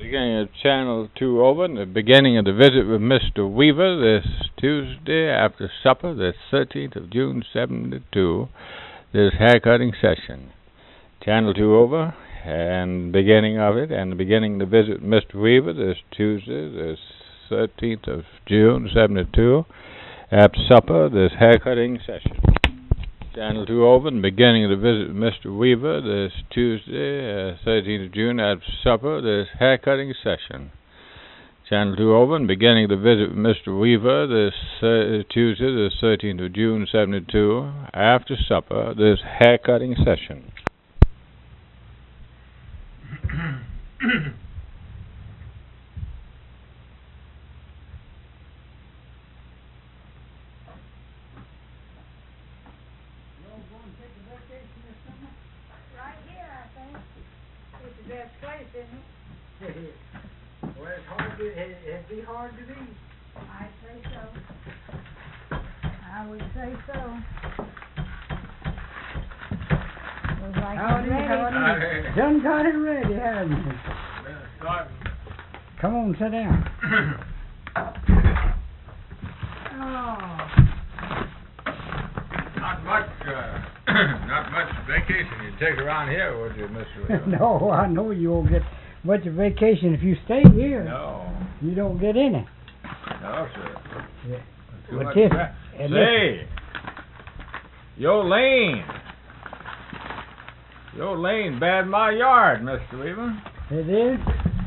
Beginning of Channel 2 over, the beginning of the visit with Mr. Weaver this Tuesday after supper, the 13th of June, 72, this haircutting session. Channel 2 over, and beginning of it, and the beginning of the visit with Mr. Weaver this Tuesday, the 13th of June, 72, after supper, this haircutting session. Channel 2 over, and beginning of the visit with Mr. Weaver this Tuesday, 13th of June, after supper, this haircutting session. Channel 2 over, and beginning of the visit with Mr. Weaver this Tuesday, the 13th of June, 72, after supper, this haircutting session. Well, it'd be hard to beat. I'd say so. I would say so. Looks like Howdy, ready. Done got it ready, haven't you? Come on, sit down. Oh. Not much vacation you take around here, would you, Mr. Weaver? No, I know you won't get much of vacation if you stay here. No. You don't get any. No, sir. Yeah. Too But much this- crap. and Say, your lane bad my yard, Mr. Weaver. It is?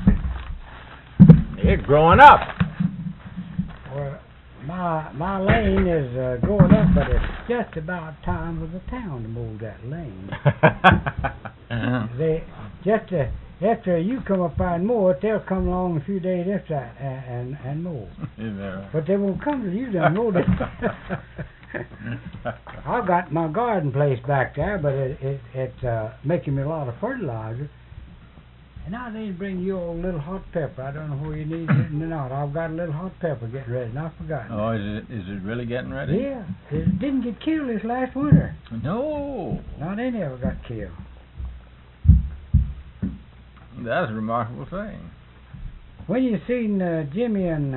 It's growing up. Well, my lane is going up, but it's just about time for the town to move that lane. They just after you come up and mow it, they'll come along a few days after that and mow. But they won't come to you to mow it. I've got my garden place back there, but it's making me a lot of fertilizer. And I didn't bring you a little hot pepper. I don't know where you need it or not. I've got a little hot pepper getting ready, and I forgot. Oh, is it really getting ready? Yeah, it didn't get killed this last winter. No. Not any of it got killed. That's a remarkable thing. When you seen Jimmy and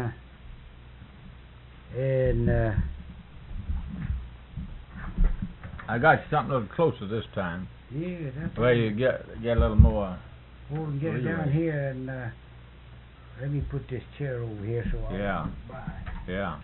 I got you something a little closer this time. yeah, that's Where you get a little more. We'll get it down here and let me put this chair over here so I Yeah. can buy. Yeah.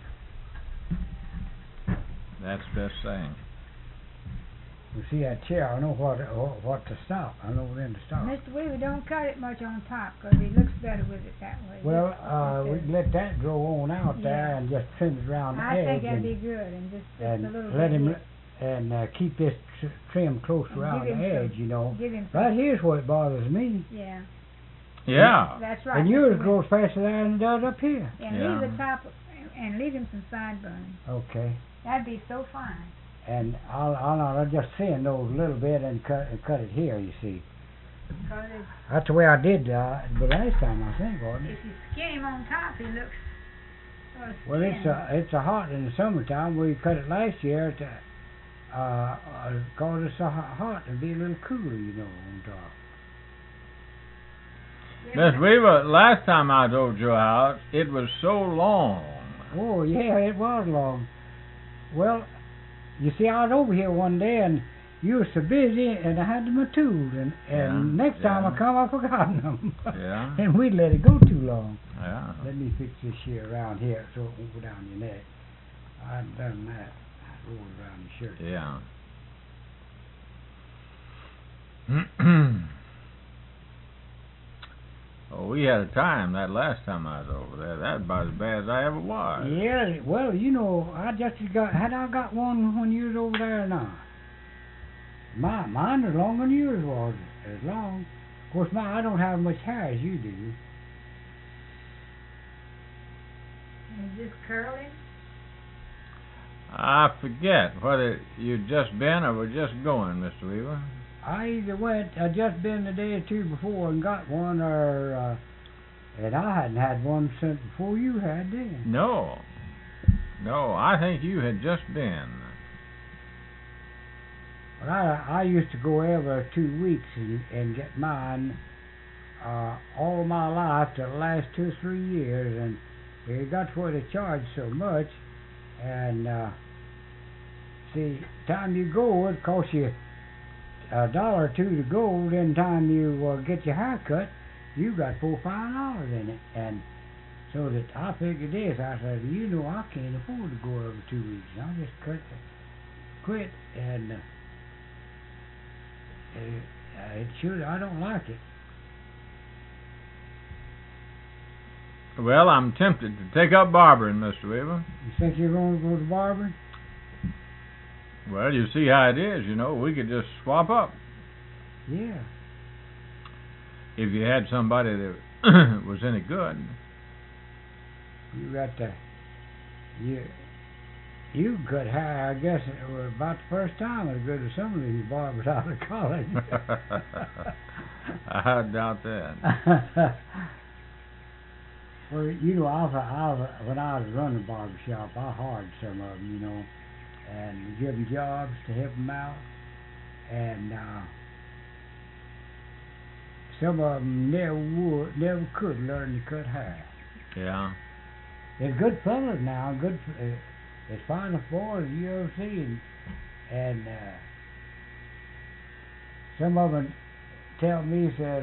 That's the best thing. You see that chair? I know what to stop. I know when to stop. Mr. Weaver, don't cut it much on top because it looks better with it that way. Well, we can let that grow on out there Yeah. and just trim it around the I edge think that'd and, be good, and just a and little let bit. him and keep this trim close And around give the him some- edge, you know. Give him some. Right here's what bothers me. Yeah. Yeah. That's right. And yours Mr. grows faster than it does up here. And Yeah. leave the top, and leave him some sideburns. Okay. That'd be so fine. And I'll just thin those a little bit and cut it here, you see. Because That's the way I did the last time, I think, wasn't it? if you skin him on top, he looks sort of Well, thin. it's a hot in the summertime. We cut it last year to cause it's so hot and be a little cooler, you know, on top. Yeah, Miss Weaver, last time I was over to your house, it was so long. Oh yeah, it was long. Well, you see, I was over here one day and you were so busy, and I had my tools, and Yeah, next time I yeah. come, I forgot them. Yeah. And we'd let it go too long. Yeah. Let me fix this here around here so it won't go down your neck. I've done that. Roll it around your shirt. Yeah. Oh, we had a time that last time I was over there. That was about as bad as I ever was. Yeah, well, you know, I got one when you was over there or not? Mine was longer than yours was. As long. Of course, I don't have much hair as you do. Is this curling? I forget whether you'd just been or were just going, Mr. Weaver. I either I just been a day or two before and got one, or and I hadn't had one since before you had, did you? No, I think you had just been. Well, I used to go every 2 weeks and get mine all my life, the last 2 or 3 years, and it got to where they charge so much, and see, time you go, it costs you $1 or $2 to go. Then time you get your hair cut, you got $4 or $5 in it, and so that I figured this. I said, you know, I can't afford to go every 2 weeks. I'll just quit, and it should. I don't like it. Well, I'm tempted to take up barbering, Mr. Weaver. You think you're going to go to barbering? Well, you see how it is, you know. We could just swap up. Yeah. If you had somebody that was any good. You got to... You cut hair, I guess it was about the first time as good as some of these barbers out of college. I doubt that. Well, you know, when I was running a barber shop, I hired some of them, you know, and give them jobs to help them out. And some of them never could learn to cut hair. Yeah. They're good fellas now, good. As fine as boys you ever seen, and some of them tell me, says,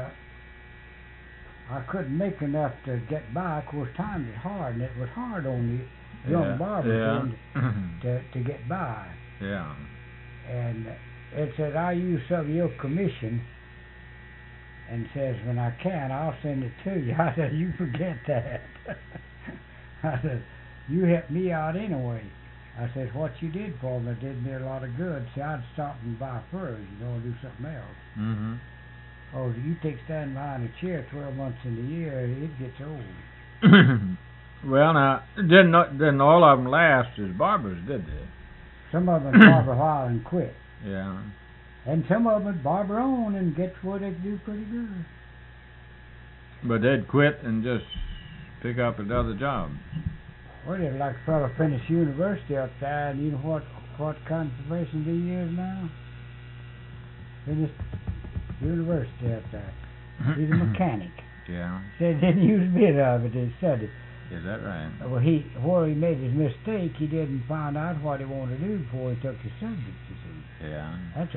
I couldn't make enough to get by. Of course, times is hard, and it was hard on the young barbers to get by. Yeah. And it said, I use some of your commission, and says, when I can, I'll send it to you. I said, you forget that. I said, you helped me out anyway. I said, what you did for me did me a lot of good. See, I'd stop and buy furs, you know, and do something else. Mm-hmm. Oh, you stand behind a chair 12 months in the year, it gets old. Well, now, didn't all of them last as barbers, did they? Some of them barber a while and quit. Yeah. And some of them barber on and get to where they do pretty good. But they'd quit and just pick up another job. Well, there's like a fellow finished university up there, and you know what kind of profession he is now? Finished university up there. He's a mechanic. Yeah. Said didn't use a bit of it, he studied. Is that right? Well, where he made his mistake, he didn't find out what he wanted to do before he took his subject, you see. Yeah.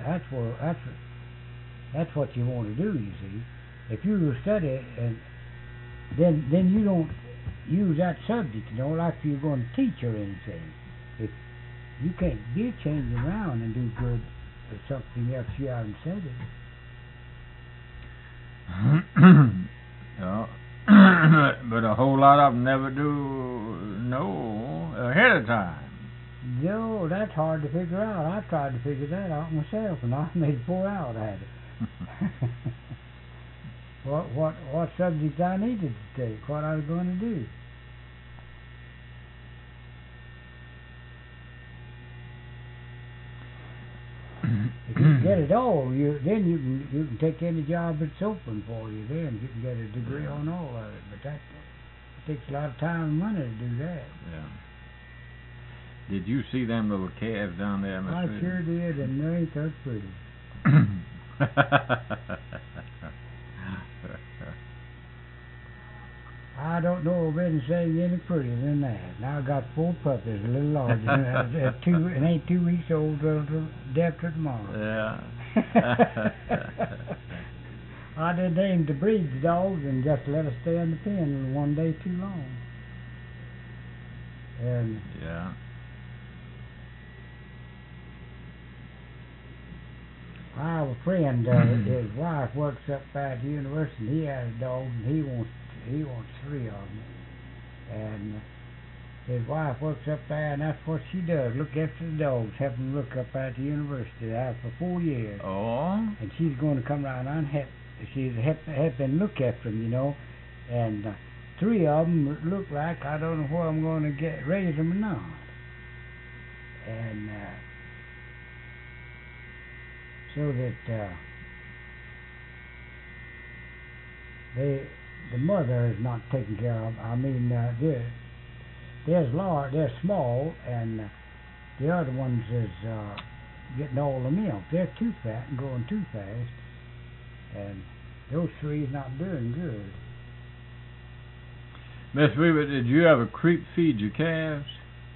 That's what you want to do, you see. If you study and then you don't use that subject, you know, like if you're going to teach or anything. If you can't be changing around and do good with something else you haven't studied. Yeah. But a whole lot of them never do know ahead of time. No, that's hard to figure out. I tried to figure that out myself, and I made 4 hours at it. What subject I needed to take, what I was going to do. If you get it all, then you can take any job that's open for you. Then you can get a degree on all of it. But that takes a lot of time and money to do that. Yeah. Did you see them little calves down there, Mr. I sure did, and they ain't that pretty. I don't know of anything any prettier than that. Now I got 4 puppies, a little larger. It ain't 2 weeks old till day after tomorrow. Yeah. I didn't aim to breed the dogs and just let us stay in the pen one day too long. And yeah. I have a friend, his wife works up at the university, and he has a dog, and he wants 3 of them. And his wife works up there, and that's what she does, look after the dogs, help them look up at the university. That for 4 years. Oh. And she's going to come around and she's helping look after them, you know. And 3 of them look like I don't know where I'm going to raise them or not. And so that the mother is not taken care of. I mean, they're small, and the other ones is getting all the milk. They're too fat and growing too fast, and Those three's not doing good. Miss Weaver, did you ever creep feed your calves?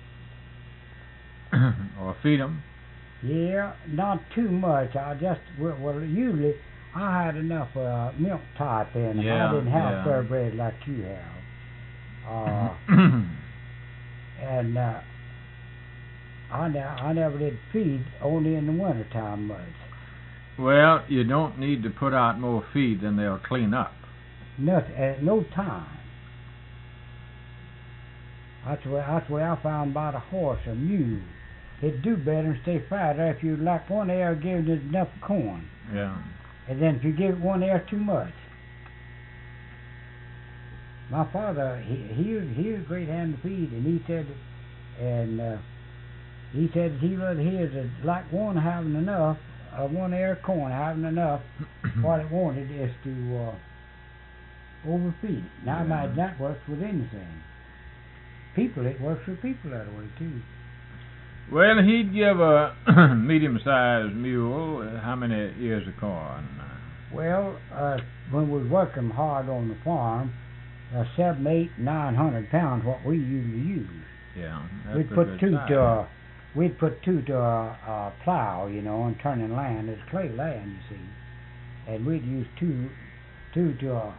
Or feed them? Yeah, not too much. I just, well usually I had enough milk type in them. Yeah, I didn't have yeah. thoroughbred like you have. And I never did feed, only in the wintertime much. Well, you don't need to put out more feed than they'll clean up. Nothing, at no time. That's the way I found about a horse or mule. It'd do better and stay fatter if you like one air giving it enough corn. Yeah. And then if you give it one air too much. My father, he was a great hand to feed, and he said he rather hears it like one having enough, one air corn having enough. What it wanted is to overfeed it. Now I imagine that works with anything. People, it works with people that way too. Well, he'd give a medium-sized mule how many ears of corn? Well, when we was working hard on the farm, 700, 800, 900 pounds what we usually use. Yeah, We'd put two to a plow, you know, and turning land. It's clay land, you see, and we'd use two to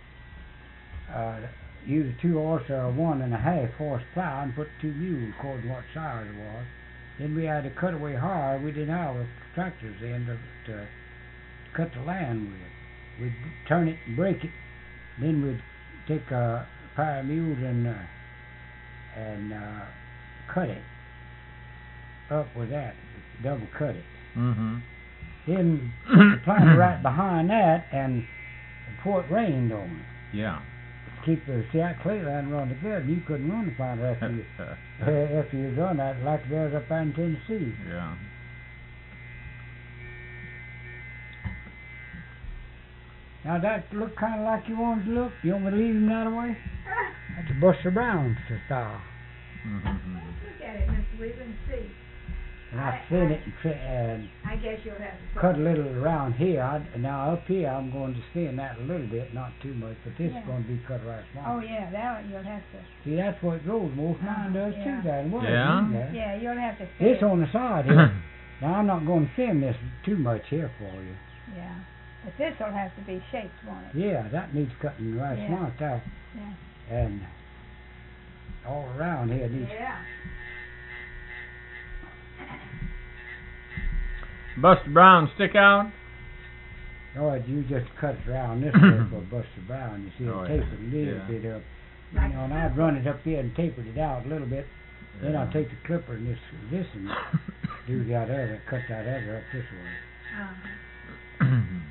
use a 2 horse or a 1.5 horse plow and put 2 mules according to what size it was. Then we had to cut away hard. We didn't have tractors then to cut the land with. We'd turn it and break it. Then we'd take a pair of mules and cut it up with that, double cut it. Mm-hmm. Then the planter right behind that, and before it rained on it. Yeah. See that clay land run together. You couldn't run the planter after you done that, like there's up there in Tennessee. Yeah. Now that look kind of like you wanted to look. You want me to leave him that way? That's Buster Brown's style. Mm-hmm. Look at it, Mr. Weaver, and see. And I thin it and I guess you'll have to cut a little around here. Now up here I'm going to thin that a little bit, not too much, but this is going to be cut right small. Oh yeah, that you'll have to. See, that's what it grows. Most mine does too. That Yeah, you'll have to. This on the side here. Now I'm not going to thin this too much here for you. Yeah, but this will have to be shaped, won't it? Yeah, that needs cutting right smart there. Yeah. And all around here needs. Yeah. Buster Brown stick out? No, you just cut it around this way for Buster Brown. You see, it tapered a little bit up. You know, and I'd run it up here and tapered it out a little bit. Yeah. Then I'd take the clipper and this and do that other, cut that other up this way.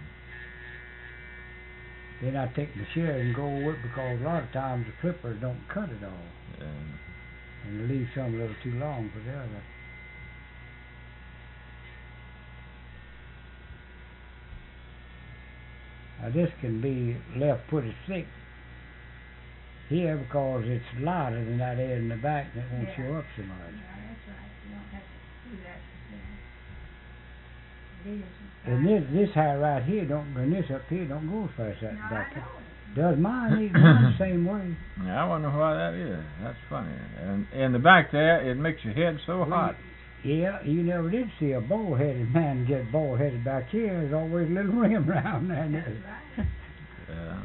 Then I'd take the shear and go with it, because a lot of times the clippers don't cut it all. Yeah. And they leave some a little too long for the other. Now this can be left pretty thick here because it's lighter than that area in the back, and it won't show up so much. Yeah, that's right. You don't have to do that. And this hair right here and this up here don't go as fast as that back. I know. Does mine the same way? Yeah, I wonder why that is. That's funny. And in the back there, it makes your head so hot. Yeah, you never did see a bald-headed man get bald-headed back here. There's always a little rim around there. That's right. Yeah.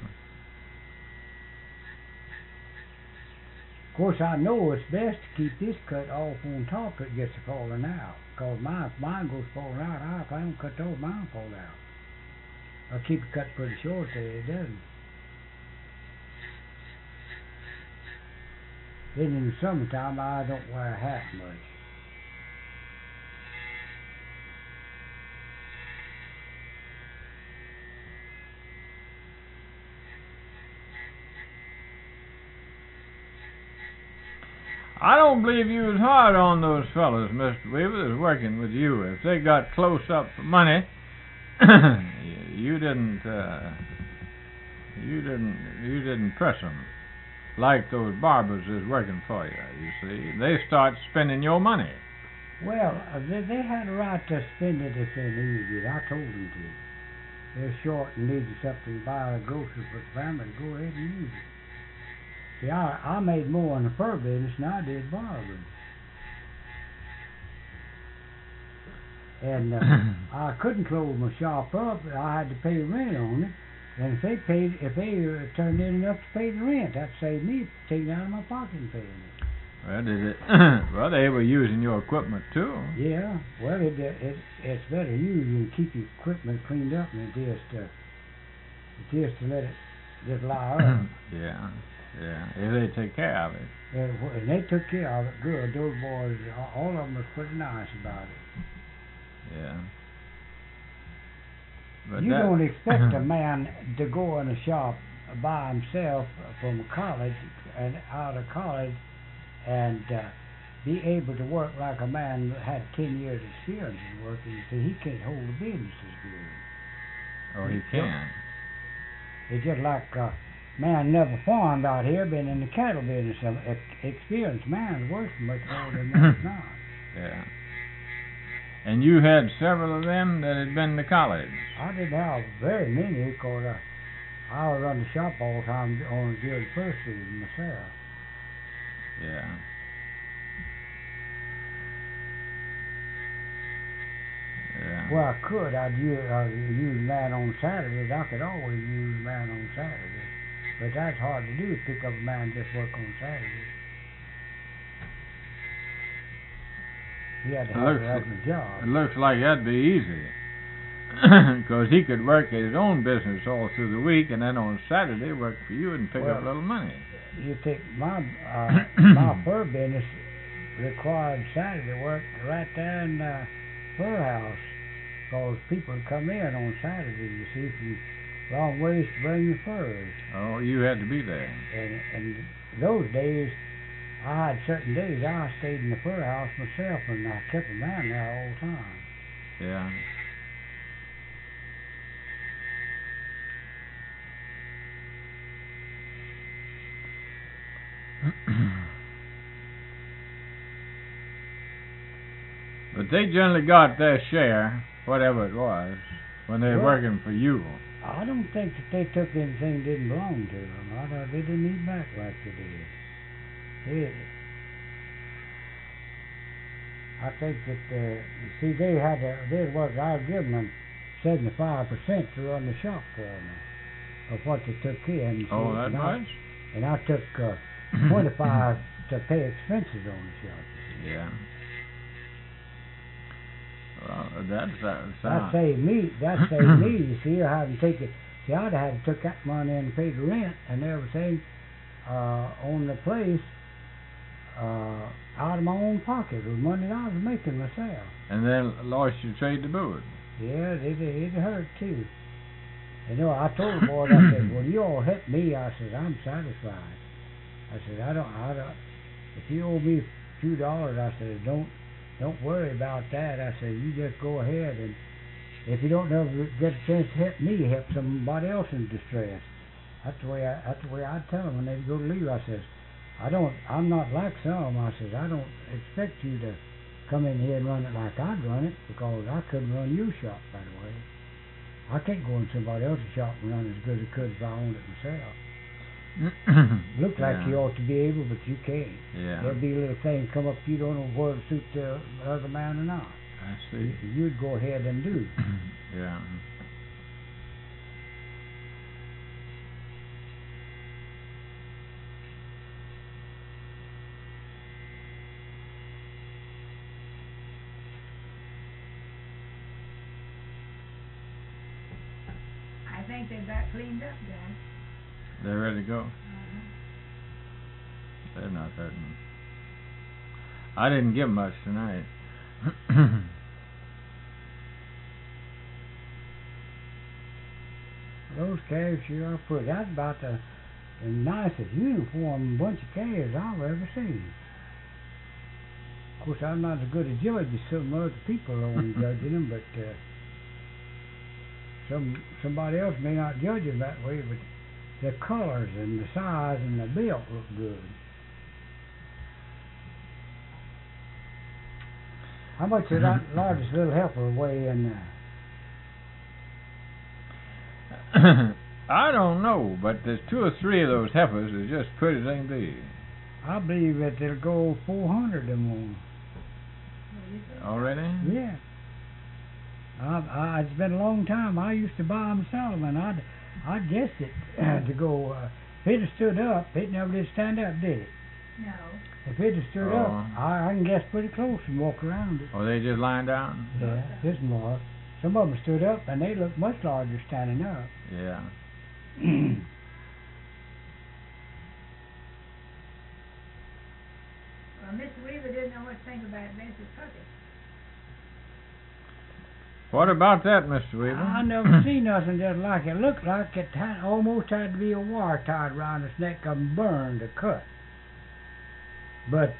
Of course, I know it's best to keep this cut off on top so it gets to falling out. Because mine goes falling out. If I don't cut those, mine fall out. I'll keep it cut pretty short so it doesn't. Then in the summertime, I don't wear a hat much. I don't believe you was hard on those fellas, Mr. Weaver, that's working with you. If they got close up for money, you didn't press them like those barbers is working for you. You see, they start spending your money. Well, they had a right to spend it if they needed it. I told them to. they're short and needed something to buy a grocery for the family, go ahead and use it. See, I made more in the fur business than I did barbering. And I couldn't close my shop up. I had to pay rent on it. And if they turned in enough to pay the rent, that saved me taking out of my pocket and paying it. Well, they were using your equipment too. Yeah, well, it's better used and keep your equipment cleaned up than it is to let it just lie up. Yeah. If they take care of it. And they took care of it good. Those boys, all of them was pretty nice about it. Yeah. But you don't expect a man to go in a shop by himself from college and out of college and be able to work like a man that had 10 years experience in working. You see, he can't hold a business as good. Oh, he can. It's just like a man never farmed out here, been in the cattle business. An experienced man works much more than that's not. Yeah. And you had several of them that had been to college? I didn't have very many because I was on the shop all the time on the good first season myself. Yeah. Well, I could. I'd use man on Saturdays. I could always use man on Saturdays. But that's hard to do, pick up a man and just work on Saturdays. He had to have a job. It looks like that'd be easy. Because he could work his own business all through the week and then on Saturday work for you and pick up a little money. You take my fur business required Saturday work right there in the fur house. Because people would come in on Saturday, you see, from long ways to bring the furs. Oh, you had to be there. And those days, I had certain days I stayed in the fur house myself, and I kept a man there all the time. Yeah. But they generally got their share, whatever it was, when they were working for you. I don't think that they took anything that didn't belong to them. They didn't eat back like they did. I think that, you see, they was, I would give them 75% to run the shop for me, of what they took in. Oh, that much? And I took 25 to pay expenses on the shop. Yeah. Well, that saved me. That saved me. You see, I hadn't taken. See, I'd have had to took that money and paid the rent and everything on the place out of my own pocket with money that I was making myself. And then lost your trade to boot. Yeah, it hurt too. You know, I told the boys, I said, "Well, you all help me." I said, "I'm satisfied." I said, "I don't. If you owe me $2, I said, don't worry about that." I said, "You just go ahead, and if you don't ever get a chance to help me, help somebody else in distress." That's the way I tell them when they go to leave. I says, I'm not like some. I says, I don't expect you to come in here and run it like I'd run it, because I couldn't run your shop right away. I can't go in somebody else's shop and run as good as I could if I owned it myself. Look like you ought to be able, but you can't. Yeah. There'll be a little thing come up, you don't know whether to suit the other man or not. I see. You'd go ahead and do. Yeah. I think they got cleaned up, John. They're ready to go? They're not hurting. I didn't give much tonight. Those calves you are put, that's about the nicest uniform bunch of calves I've ever seen. Of course, I'm not as good a judge as some other people on judging them, but somebody else may not judge them that way, but the colors and the size and the build look good. How much does that largest little heifer weigh in I don't know, but there's 2 or 3 of those heifers that just pretty thing be. I believe that they'll go 400 or more. Already? Yeah. It's been a long time. I used to buy them, sell them, and I'd guess it to go. If it had stood up, it never did stand up, did it? No. If it had stood up, I can guess pretty close and walk around it. Oh, they just lying down? Yeah, this more. Some of them stood up, and they look much larger standing up. Yeah. Well, Mr. Weaver didn't know what to think about Vincent Puckett. What about that, Mr. Weaver? I never seen nothing just like it. Looked like it almost had to be a wire tied around its neck and burned or cut. But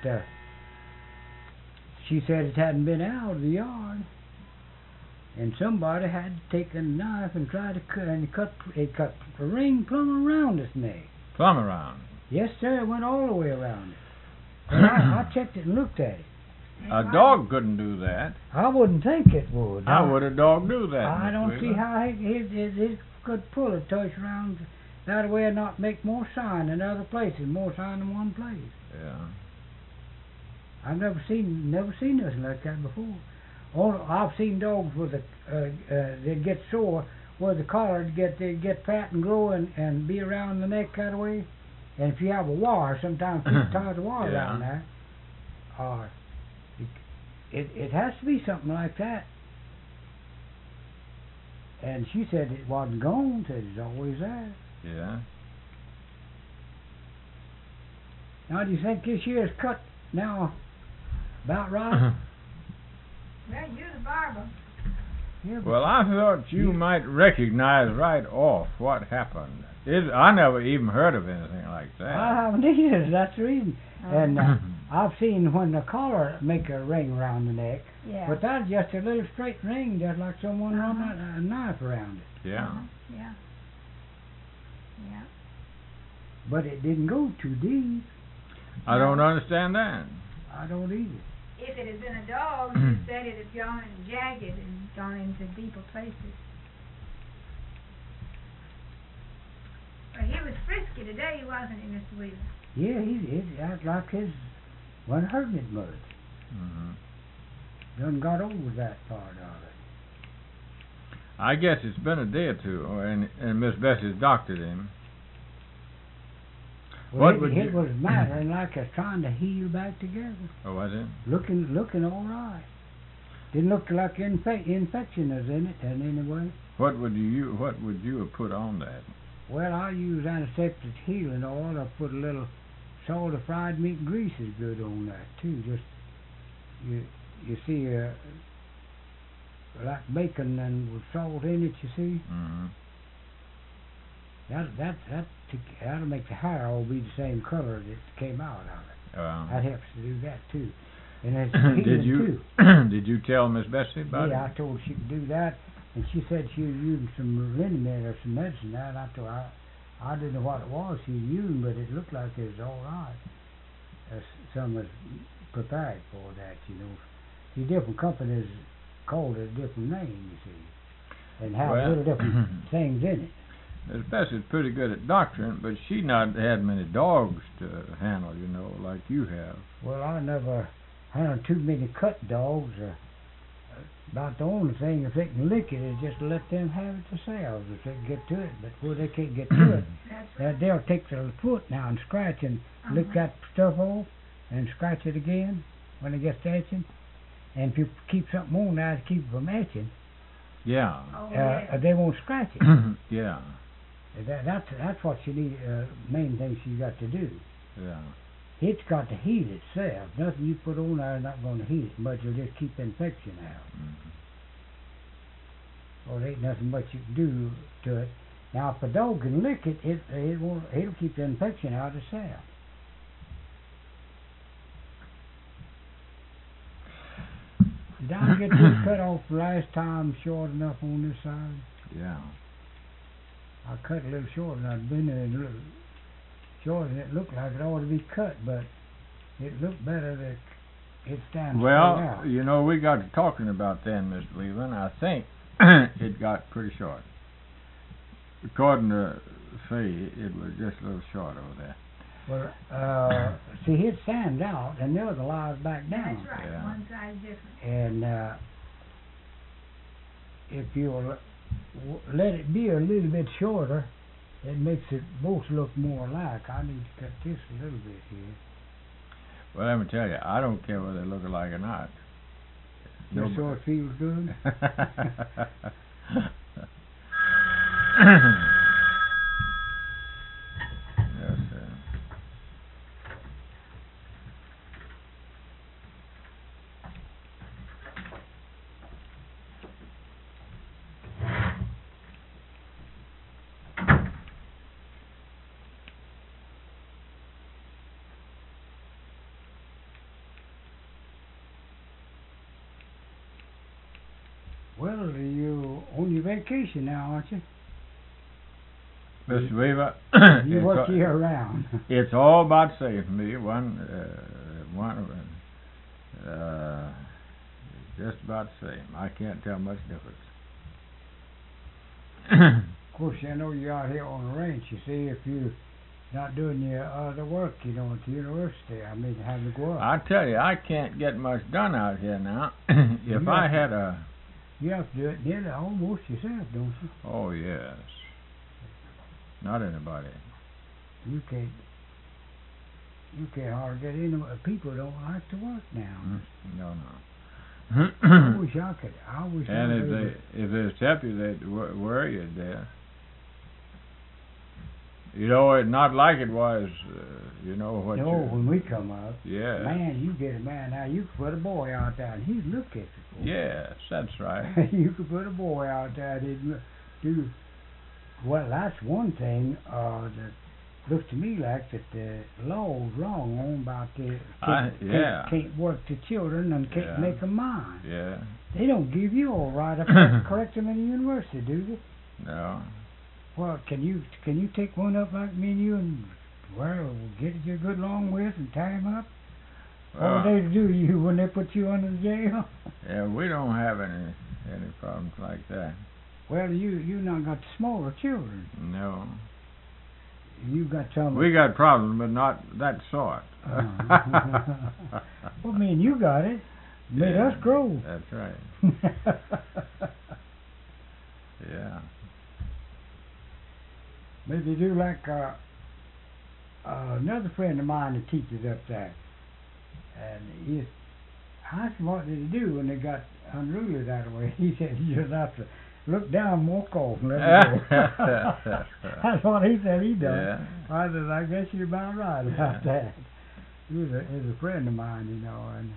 she said it hadn't been out of the yard, and somebody had to take a knife and try to cut the ring plumb around its neck. Plumb around? Yes, sir. It went all the way around it. And I checked it and looked at it. A dog couldn't do that. I wouldn't think it would. How would a dog do that? I don't see how it could pull it touch around that way and not make more sign in other places, more sign in one place. Yeah. I've never seen nothing like that before. I've seen dogs with they'd get sore where the collar would get fat and grow and be around the neck that way. And if you have a wire, sometimes people tie the wire around there. It has to be something like that. And she said it wasn't gone, said it's always there. Yeah. Now, do you think this year's cut now about right? Well, you're the barber. Yeah, well, I thought you might recognize right off what happened. I never even heard of anything like that. I haven't either. That's the reason. And I've seen when the collar make a ring around the neck, but that's just a little straight ring, just like someone running a knife around it. Yeah. Yeah. Yeah. But it didn't go too deep. I don't understand that. I don't either. If it had been a dog, you said it had gone jagged and gone into deeper places. But he was frisky today, wasn't he, Mr. Weaver? Yeah, he acted like his wasn't hurting it much. Done got over that part of it. I guess it's been a day or two, and Miss Bessie's doctored him. Well, it was mattering like it's trying to heal back together. Oh, was it? Looking all right. Didn't look like infection was in it in any way. What would you have put on that? Well, I use antiseptic healing oil. I put a little salt of fried meat grease is good on that too. Just you see like bacon and with salt in it. You see. That'll make the hair all be the same color that came out of it. That helps to do that too. And it's healing too. Did you tell Miss Bessie about it? Yeah, I told her she could do that, and she said she was using some liniment or some medicine. And I told her I didn't know what it was she was using, but it looked like it was all right. Some was prepared for that, you know. See, different companies called it a different name, you see, and have little different things in it. Miss Bessie's pretty good at doctoring, but she not had many dogs to handle, you know, like you have. Well, I never handled too many cut dogs. About the only thing, if they can lick it, is just let them have it themselves if they can get to it. But where they can't get to it, they'll take their foot now and scratch and lick that stuff off and scratch it again when it gets to etching. And if you keep something on there to keep it from etching, they won't scratch it. Yeah. That's what you need. Main thing you got to do. Yeah. It's got to heal itself. Nothing you put on there is not going to heal it much. It'll just keep infection out. Well, there ain't nothing much you can do to it. Now, if a dog can lick it, it'll keep the infection out itself. Did I get this cut off last time short enough on this side? Yeah. I cut a little short, and I'd been there a little short, and it looked like it ought to be cut, but it looked better that it stands straight out. You know, we got to talking about then, Mr. Weaver, and I think it got pretty short. according to Fay, it was just a little short over there. Well, see, it sands out, and the other lies back down. That's right. Yeah. One side's different. And if you'll let it be a little bit shorter, it makes it both look more alike. I need to cut this a little bit here. Well, let me tell you, I don't care whether they look alike or not. Just so it feels good. Yes, sir. Well, you on your vacation now, aren't you? Mr. Weaver, You work year round. it's all about saving me. Just about the same. I can't tell much difference. Of course, I know you're out here on the ranch. You see, if you're not doing your other work, you know, at the university, I mean, having to go up. I tell you, I can't get much done out here now. If I had a... You have to do it nearly almost yourself, don't you? Oh, yes. Not anybody. You can't hardly get in. People don't like to work now. No. I wish I could. And if they step you, they'd worry you there. You know, it's not like it was, you know what. No, when we come up. Yeah. Man, you get a man now. You could put a boy out there, and he'd look at you. Yes, that's right. You could put a boy out there, and he'd do. Well, that's one thing that looks to me like that the law's wrong on about the can't work the children and can't make them mind. Yeah. They don't give you a right up to correct them in the university, do they? No. Well, can you take one up like me and you and get you a good long with and tie him up? What do they do to you when they put you under the jail? Yeah, we don't have any problems like that. Well, you not got the smaller children. No. You got some. We got problems, but not that sort. Well, me and you got it. Made us grow. That's right. Yeah. Maybe do like another friend of mine that teaches up there, and he asked him what did he do when they got unruly that way. He said you just have to look down, walk off, and let it go. That's what he said he done. Yeah. I said, I guess you're about right about that. He's a friend of mine, you know, and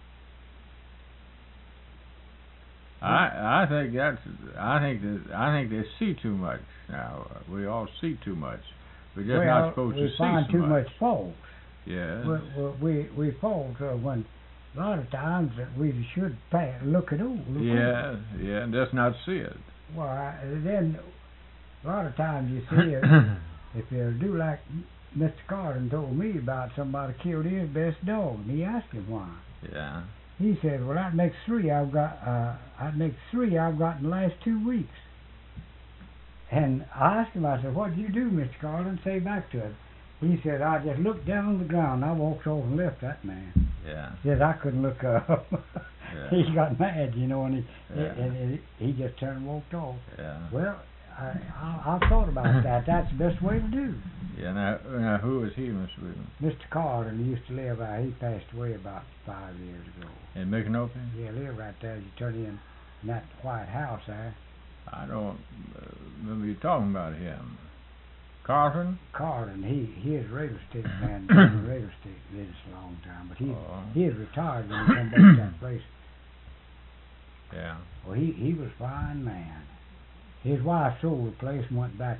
I think they see too much now. We all see too much. We're just not supposed to see so much. We find too much fault. Yes. We fault when a lot of times that we should look it over. Yeah, and just not see it. Well, then a lot of times you see it, if you do like Mr. Carden told me about somebody killed his best dog, and he asked him why. Yeah. He said, "Well, that makes three I've got. That makes three I've got in the last 2 weeks." And I asked him, I said, "What did you do, Mr. Carden? Say back to it." He said, "I just looked down on the ground. I walked over and left that man." Yeah. He said, "I couldn't look up." Yeah. He got mad, you know, and he just turned and walked off. Yeah. Well, I thought about that. That's the best way to do. Yeah. Now who is he, Mr. Williams? Mr. Carden used to live out. He passed away about 5 years ago. In Micanopy? Yeah, live right there. You turn in that white house there. I don't remember you talking about him. Carlton? Carden, he is a real estate man. Been in the real estate business a long time, but he is retired when he come back to that place. Yeah. Well, he was a fine man. His wife sold the place and went back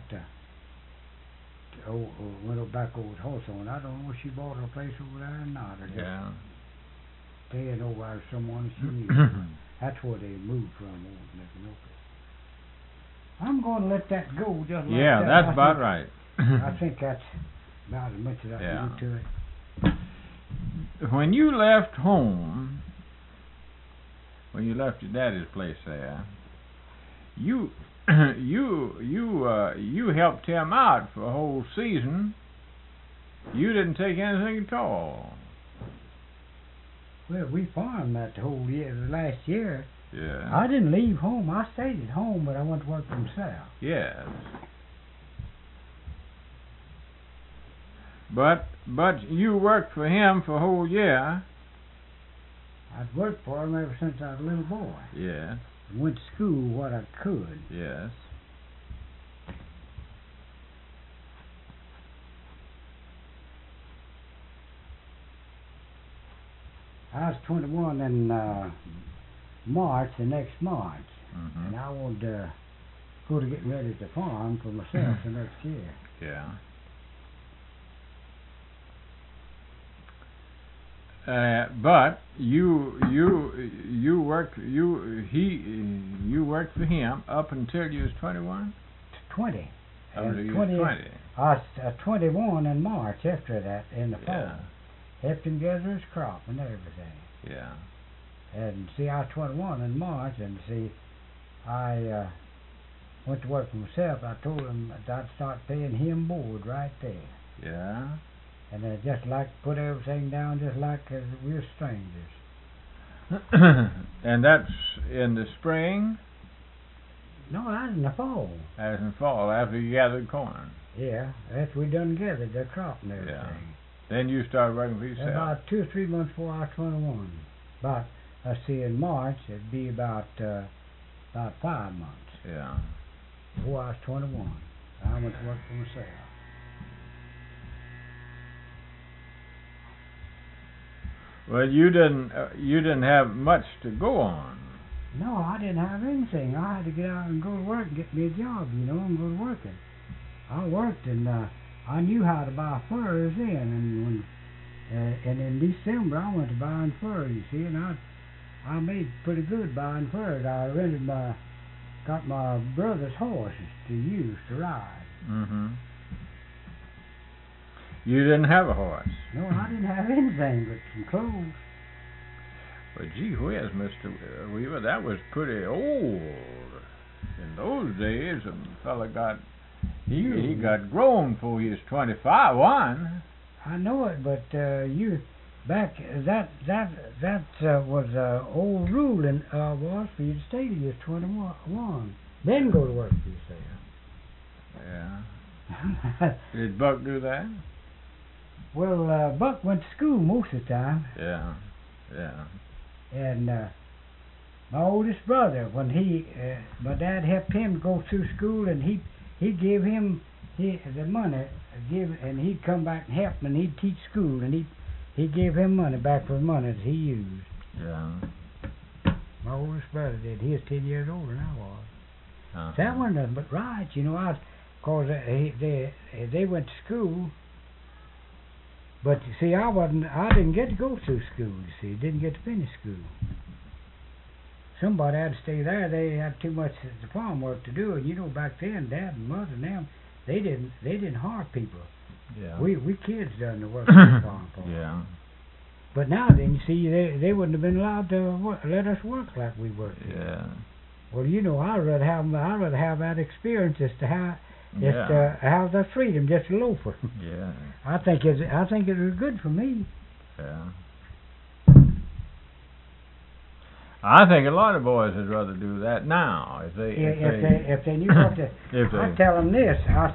went back over to Hawthorne. I don't know if she bought a place over there or not. Or yeah. Staying over there with someone she knew. That's where they moved from, over Micanopy. I'm going to let that go just like that. Yeah, that's about right. I think that's about as much as I can do to it. When you left home, when you left your daddy's place there, you you helped him out for a whole season. You didn't take anything at all. Well, we farmed that the whole year, the last year. Yeah. I didn't leave home. I stayed at home, but I went to work for myself. Yes. But you worked for him for a whole year. I'd worked for him ever since I was a little boy. Yes. Went to school what I could. Yes. I was 21 in March, the next March, Mm-hmm. and I wanted to go to getting ready to farm for myself the next year. Yeah. But you worked worked for him up until you was 21. 20. Up until you was 20. I was 21 in March after that in the fall. Yeah. Helped him gather his crop and everything. Yeah. And see, I was 21 in March, and see, I went to work for myself. I told him that I'd start paying him board right there. Yeah. And just like put everything down just like we're strangers. And that's in the spring? No, that was in the fall. That's in the fall, after you gathered corn. Yeah, after we done gathered the crop and everything. Yeah. Then you started working for yourself. About 2 or 3 months before I was 21. About, let's see, in March, it'd be about 5 months. Yeah. Before I was 21. I went to work for myself. Well, you didn't have much to go on. No, I didn't have anything. I had to get out and go to work and get me a job, and go to working. I worked, and I knew how to buy furs then, and in December I went to buying furs, you see, and I made pretty good buying furs. I got my brother's horses to use to ride. Mm-hmm. You didn't have a horse? No, I didn't have anything but some clothes. But gee whiz, Mr. Weaver, that was pretty old. In those days, a fella got he got grown before he was 21. I know it, but back that was old rule and was for you to stay till you was 21, then go to work for yourself. Yeah. Did Buck do that? Well, Buck went to school most of the time. Yeah. Yeah. And my oldest brother, when my dad helped him to go through school, and he gave him the money, and he'd come back and help him, and he'd teach school, and he gave him money back for the money that he used. Yeah. My oldest brother did. He was 10 years older than I was. Uh-huh. So that wasn't nothing but right, cause they went to school. But you see, I didn't get to go through school. You see, didn't get to finish school. Somebody had to stay there. They had too much the farm work to do, and back then, Dad and Mother and them, they didn't hire people. Yeah. We kids done the work on the farm for them. Yeah. But now then, you see, they wouldn't have been allowed to let us work like we worked. Yeah. Well, I'd rather have that experience as to how. Yeah. Just have the freedom, just a loafer. Yeah. I think it was good for me. Yeah. I think a lot of boys would rather do that now if they knew what to. I tell them this. I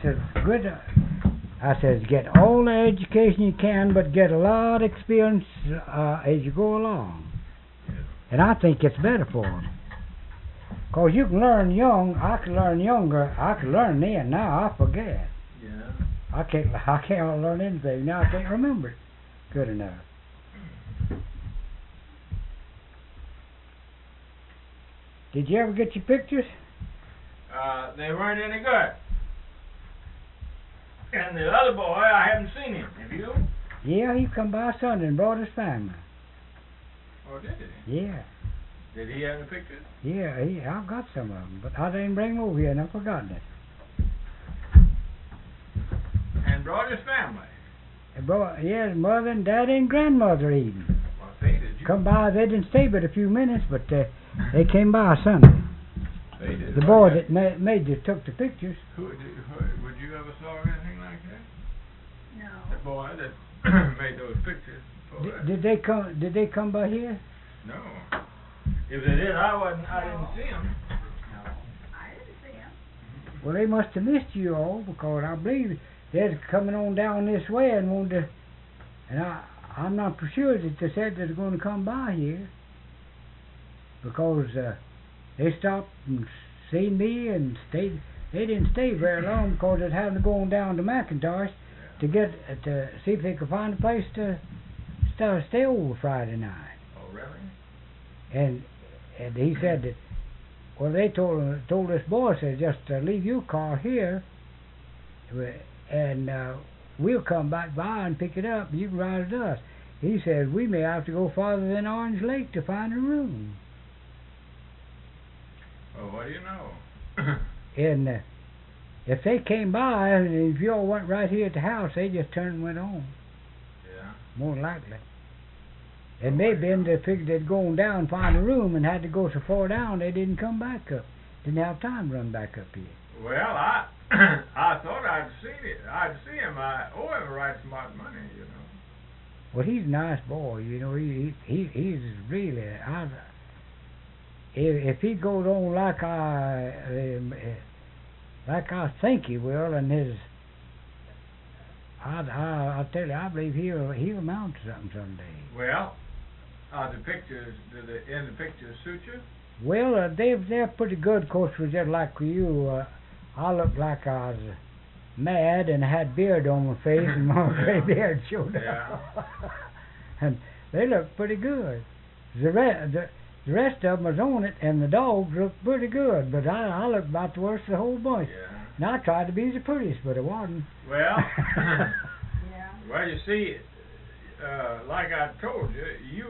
said, get all the education you can, but get a lot of experience as you go along. And I think it's better for them. Because you can learn young. I can learn younger. I can learn then. Now I forget. Yeah. I can't learn anything. Now I can't remember it good enough. Did you ever get your pictures? They weren't any good. And the other boy, I haven't seen him. Have you? Yeah, he come by Sunday and brought his family. Oh, did he? Yeah. Did he have any pictures? Yeah, I've got some of them, but I didn't bring them over here, and I've forgotten it. And brought his family? His mother and daddy and grandmother even. Well, say, did you? Come by, they didn't stay but a few minutes, but they came by Sunday. The boy that made you took the pictures. Would you ever saw anything like that? No. The boy that made those pictures. Did they come by here? No. If they did, I didn't see them. No, I didn't see him. Well, they must have missed you all, because I believe they're coming on down this way and wanted to. And I'm not for sure that they said they're going to come by here, because they stopped and seen me and stayed. They didn't stay very long, because they had to go down to McIntosh to see if they could find a place to stay over Friday night. Oh, really? And he said that. Well, they told this boy, said, just leave your car here, and we'll come back by and pick it up. You can ride with us. He said we may have to go farther than Orange Lake to find a room. Well, what do you know? And if they came by, and if you all went right here at the house, they just turned and went on. Yeah. More likely. It may have been they figured they'd go down and find a room and had to go so far down they didn't come back up. Didn't have time to run back up here. Well, I thought I'd seen it. I'd see him. I owe him a right smart money, you know. Well, he's a nice boy, you know. He's really. If he goes on like I think he will, and I tell you, I believe he'll amount to something someday. Well, the pictures, do the pictures suit you? Well, they're pretty good. Of course, was just like you. I looked like I was mad and I had beard on my face, and my gray beard showed up. Yeah. And they looked pretty good. The rest of them was on it, and the dogs looked pretty good. But I looked about the worst of the whole bunch. Yeah. And I tried to be the prettiest, but I wasn't. Well, Yeah. well, you see, like I told you,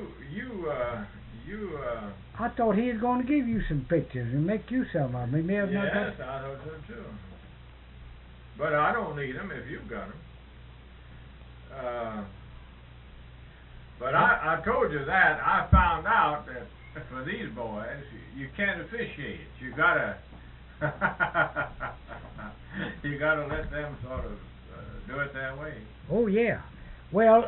I thought he was going to give you some pictures and make you some of them. He may have not yes, I thought so too. But I don't need them if you've got them. But I told you that. I found out that for these boys, you can't officiate. You gotta let them sort of do it their way. Oh yeah. Well,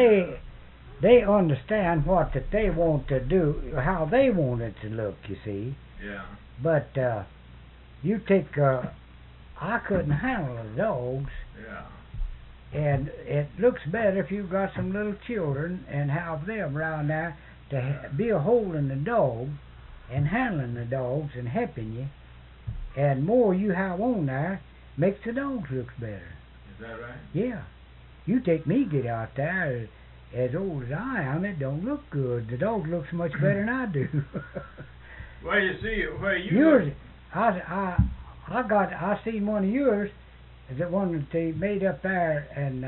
they understand what that they want to do, how they want it to look. You see. Yeah. But you take. I couldn't handle the dogs. Yeah. And it looks better if you've got some little children and have them around there to be a holding the dog and handling the dogs and helping you. And more you have on there makes the dogs look better. Is that right? Yeah. You take me get out there as old as I am, it don't look good. The dog looks much better than I do. Well, you see, where you yours, I seen one of yours. The one that they made up there,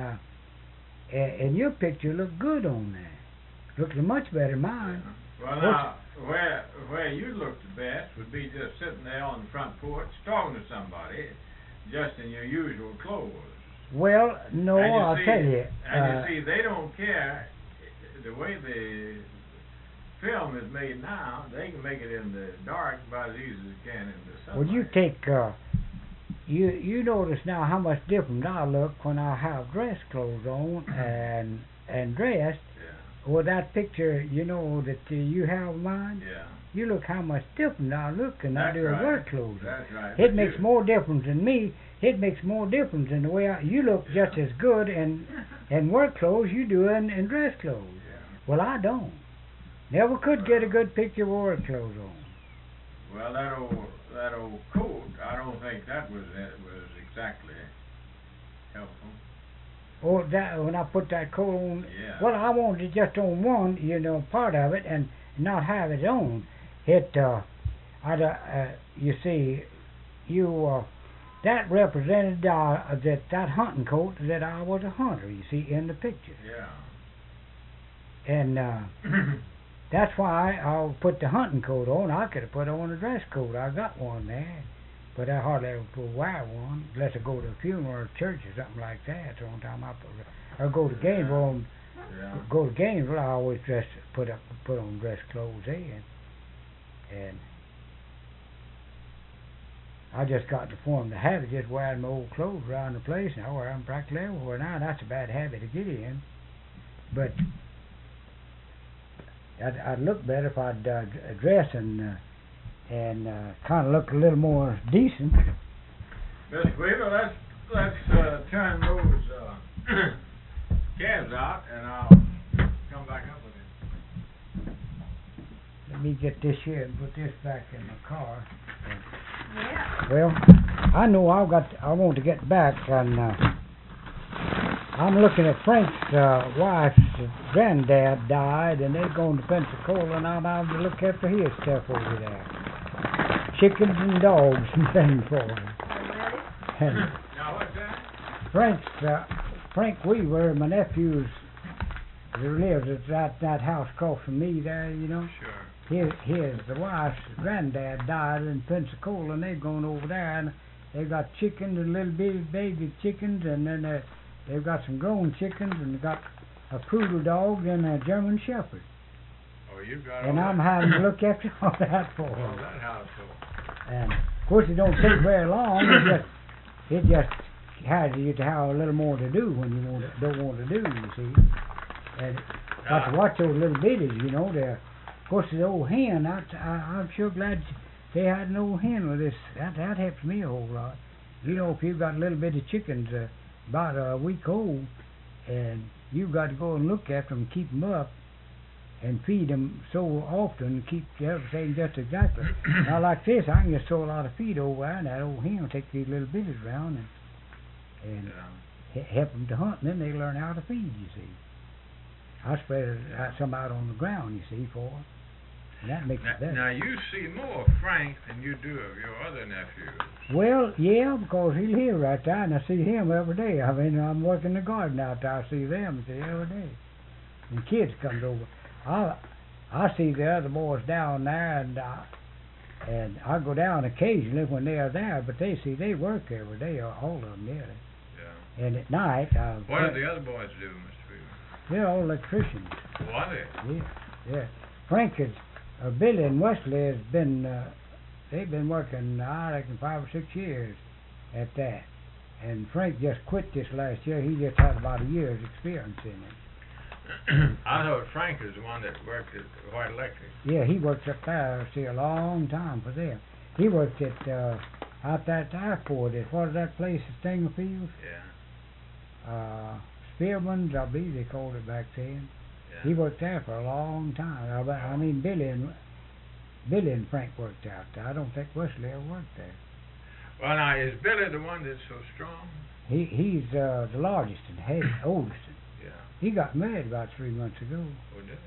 and your picture looked good on there. Looks much better than mine. Well, now, where you look the best would be just sitting there on the front porch talking to somebody, just in your usual clothes. Well, no, I'll tell you. And you see, they don't care. The way the film is made now, they can make it in the dark about as easy as they can in the sunlight. Well, you take... You notice now how much different I look when I have dress clothes on and dressed. Yeah. Well, that picture, you know, that you have of mine. Yeah. You look how much different I look when I do right. work clothes. That's right. It makes more difference in me. It makes more difference in the way you look just as good in work clothes you do in dress clothes. Yeah. Well, I don't. Never could get a good picture with work clothes on. Well, that old coat, I don't think that was exactly helpful. Oh, that when I put that coat on. Yeah. Well, I wanted it just on one, part of it, and not have it on. It, you see, that represented that hunting coat that I was a hunter. You see in the picture. Yeah. And that's why I put the hunting coat on. I could have put on a dress coat. I got one there. But I hardly ever wear one unless I go to a funeral or a church or something like that. So one time I go to Gainesville. Go to Gainesville. I always put on dress clothes then. And I just got to form the habit just wearing my old clothes around the place, and I wear them practically everywhere now. That's a bad habit to get in, but I'd look better if I'd dress and kind of look a little more decent. Miss Weaver, let's turn those calves out, and I'll come back up with you. Let me get this here and put this back in the car. Yeah. Well, I know I want to get back, and I'm looking at Frank's wife's granddad died, and they're going to Pensacola, and I'm out to look after his stuff over there. Chickens and dogs and things for him. And Now, what's that? Frank Weaver, my nephew's, who lives at that house across from me there, you know. Sure. The wife's granddad died in Pensacola, and they're going over there, and they've got chickens and little bitty baby chickens, and then they've got some grown chickens, and they've got a poodle dog and a German shepherd. Oh, you got And I'm having to look after all that for Oh, them. that household. And of course, it don't take very long. It just has you to have a little more to do when you don't want to do. You see, and got to watch those little bitties. You know, they're. Of course, the old hen, I'm sure glad they had an old hen with this. That helps me a whole lot. You know, if you've got little bitty chickens about a week old, and you've got to go and look after them, keep them up, and feed them so often, keep everything just exactly. Now, like this, I can just throw a lot of feed over there, and that old hen will take these little bitties around and help them to hunt, and then they learn how to feed, you see. I spread some out on the ground, you see, for them. And that makes it better. Now, you see more of Frank than you do of your other nephews. Well, yeah, because he lives right there, and I see him every day. I mean, I'm working the garden out there. I see them every day. And kids comes over. I see the other boys down there, and I go down occasionally when they are there, but they work every day, all of them, nearly. Yeah. And at night... What do the other boys do, Mr. Weaver? They're all electricians. Oh, are they? Yeah. Frank is... Billy and Wesley has been, they've been working, I reckon, 5 or 6 years at that. And Frank just quit this last year. He just had about a year's experience in it. I thought Frank is the one that worked at White Electric. Yeah, he worked up there, a long time for them. He worked at, out there at the airport. What is that place, Stingerfield? Yeah. Spearman's, I believe they called it back then. Yeah. He worked there for a long time. I mean, Billy and Frank worked out there. I don't think Wesley ever worked there. Well, now, is Billy the one that's so strong? He's the largest and oldest. Yeah. He got married about 3 months ago. Oh, did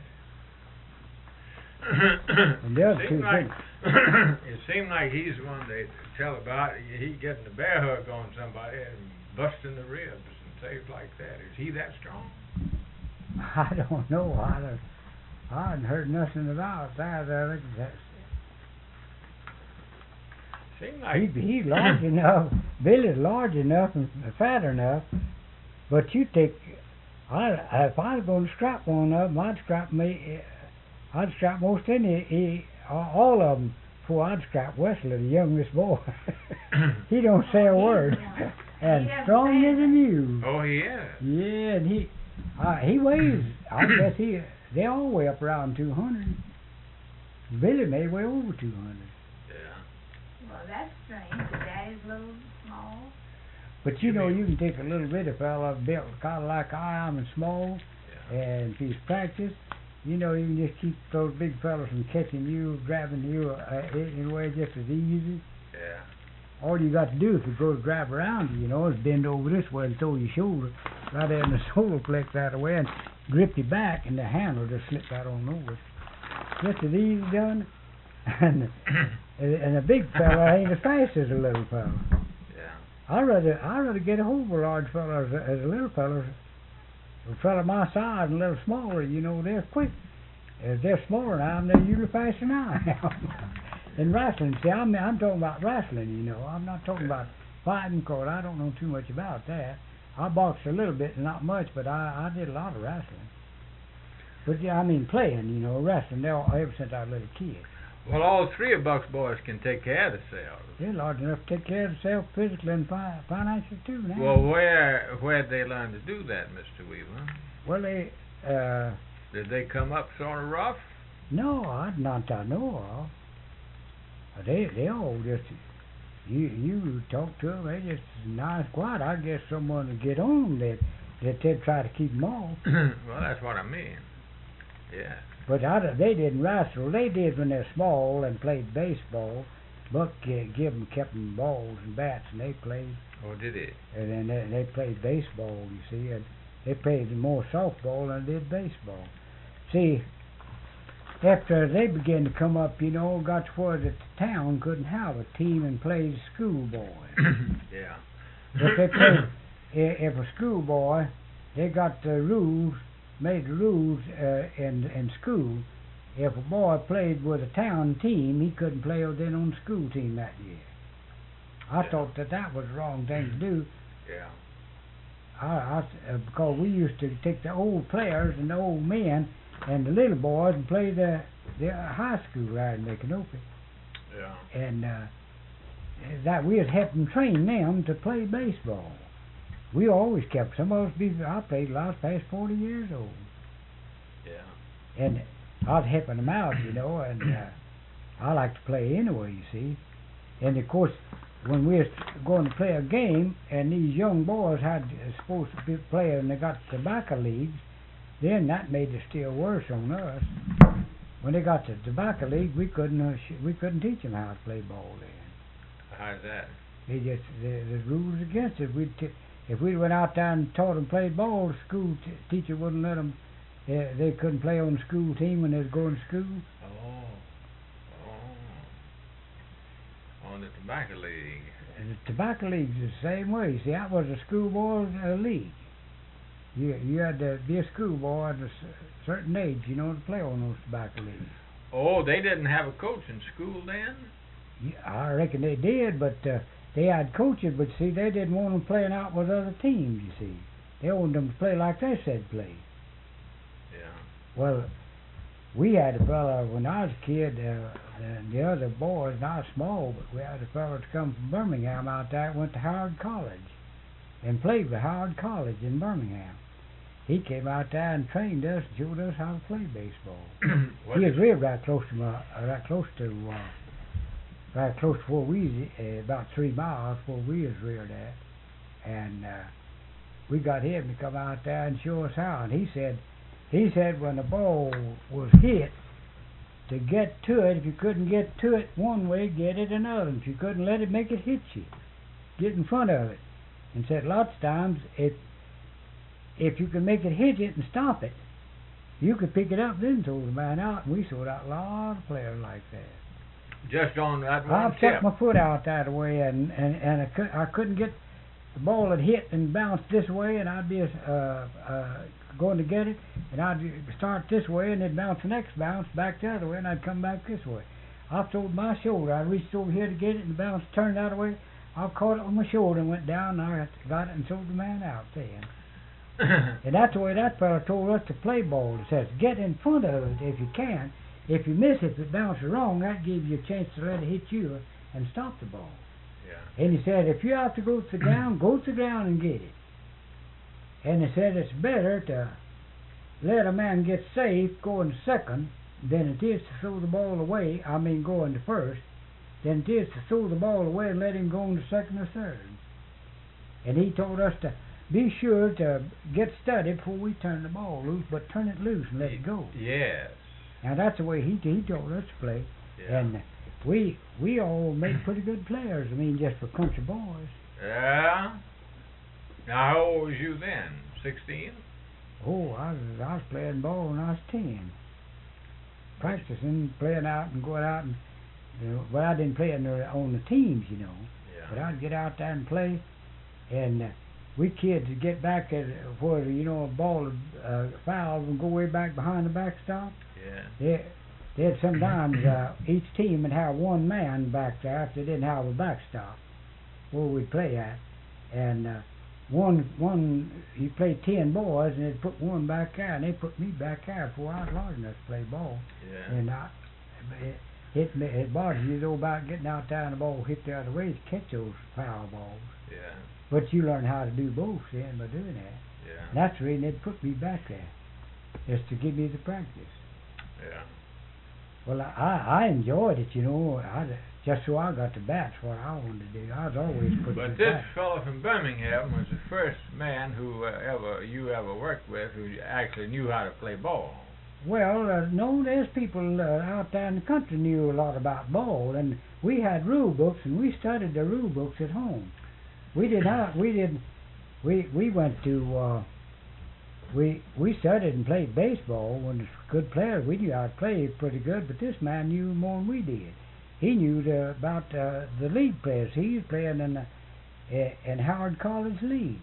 he? And the other two it seemed like he's the one they tell about. He getting the bear hug on somebody and busting the ribs and things like that. Is he that strong? I don't know. I hadn't heard nothing about that. Seemed like he's large enough. Billy's large enough and fat enough. But you take, if I was going to strap one of them, I'd strap most all of them before I'd strap Wesley, the youngest boy. He don't say a word, and stronger than you. Oh, he is. Yeah, and he weighs, I guess they all weigh up around 200. Billy may weigh over 200. Yeah. Well, that's strange. Your daddy's a little small. But you know, you can take a little bitty fella built kind of like I am and small, and if he's practiced, you know, you can just keep those big fellas from catching you, grabbing you in a way just as easy. Yeah. All you got to do if you go to grab around you, know, is bend over this way and throw your shoulder right there in the solar plex that way and grip your back, and the handle just slip right on over. Just as easy done. And a big fella ain't as fast as a little fella. Yeah. I'd rather get a hold of a large fella as a little fella. A fella my size and a little smaller, you know, they're quick. If they're smaller than I am, they're usually faster than I am. In wrestling, see, I'm talking about wrestling, you know. I'm not talking about fighting, because I don't know too much about that. I boxed a little bit, not much, but I did a lot of wrestling. But yeah, I mean playing, you know, wrestling ever since I was a little kid. Well, all three of Buck's boys can take care of themselves. They're large enough to take care of themselves physically and financially too now. Well, where'd they learn to do that, Mr. Weaver? Well, they did they come up sort of rough? No, not I know of. They all just you talk to them, they just nice quiet. I guess someone to get on that they'd try to keep them off. Well, that's what I mean. Yeah. But they didn't wrestle. They did when they're small and played baseball. Buck kept them balls and bats, and they played. Oh, did he? And then they played baseball, you see, and they played more softball than they did baseball. See, after they began to come up, got to where the town couldn't have a team and played schoolboys. Yeah. If they played, if a schoolboy, they got the rules. Made the rules in school. If a boy played with a town team, he couldn't play then on the school team that year. I thought that was the wrong thing to do. Yeah. Because we used to take the old players and the old men and the little boys and play the high school right in Micanopy. Yeah. And that we was helping train them to play baseball. We always kept some of us. I played a lot past 40 years old. Yeah. And I was helping them out, and I like to play anyway, you see. And of course, when we was going to play a game, and these young boys had supposed to be playing, and they got tobacco leagues, then that made it still worse on us. When they got to tobacco league, we couldn't teach them how to play ball then. How's that? The rules against it. If we went out there and taught them to play ball, the school teacher wouldn't let them. They couldn't play on the school team when they was going to school. On the tobacco league. And the tobacco league's the same way. See, that was a schoolboy league. You had to be a schoolboy at a certain age, to play on those tobacco leagues. Oh, they didn't have a coach in school then? Yeah, I reckon they did, but they had coaches, but see, they didn't want them playing out with other teams, you see. They wanted them to play like they said play. Yeah. Well, we had a fella, when I was a kid, the other boys, not small, but we had a fella to come from Birmingham out there, went to Howard College, and played with Howard College in Birmingham. He came out there and trained us, showed us how to play baseball. He was reared right close to where we, about 3 miles where we was reared at. And we got him to come out there and show us how. And he said when the ball was hit, to get to it, if you couldn't get to it one way, get it another. If you couldn't let it make it hit you, get in front of it. And said lots of times, if you could make it hit it and stop it, you could pick it up then throw the man out. And we saw out a lot of players like that. Just on that one I stuck my foot out that way, and I couldn't get the ball that hit and bounced this way, and I'd be going to get it, and I'd start this way, and it'd bounce the next bounce back the other way, and I'd come back this way. I throwed my shoulder. I reached over here to get it, and the bounce turned the other way. I caught it on my shoulder and went down, and I got it and threw the man out then. And that's the way that fella told us to play ball. He says, get in front of it if you can. If you miss it, if it bounces wrong, that gives you a chance to let it hit you and stop the ball. Yeah. And he said, if you have to go to the ground, go to the ground and get it. And he said it's better to let a man get safe going second than it is to throw the ball away, going to first, than it is to throw the ball away and let him go into second or third. And he told us to be sure to get steady before we turn the ball loose, but turn it loose and let it go. Yes. Now that's the way he told us to play. Yeah. And we all made pretty good players, just for country boys. Yeah? Now, how old was you then? 16? Oh, I was playing ball when I was 10. Practicing, playing out and going out and, well, I didn't play on the teams, Yeah. But I'd get out there and play, and we kids would get back at where, a ball would foul and go way back behind the backstop. Yeah. They'd sometimes, each team would have one man back there if they didn't have a backstop where we'd play at. And he played 10 boys, and they'd put one back there, and they put me back there before I was large enough to play ball. Yeah. And it bothers you though about getting out there and the ball hit the other way to catch those foul balls. Yeah. But you learn how to do both then by doing that. Yeah. And that's the reason they put me back there, is to give me the practice. Yeah. Well, I enjoyed it, you know. Just so I got the bat's what I wanted to do. I was always put But the this bat. fellow from Birmingham was the first man who you ever worked with who actually knew how to play ball. Well, no, there's people out there in the country knew a lot about ball, and we had rule books, and we studied the rule books at home. We went to we studied and played baseball. When the good players, we knew how to play pretty good, but this man knew more than we did. He knew about the league players. He was playing in Howard College League.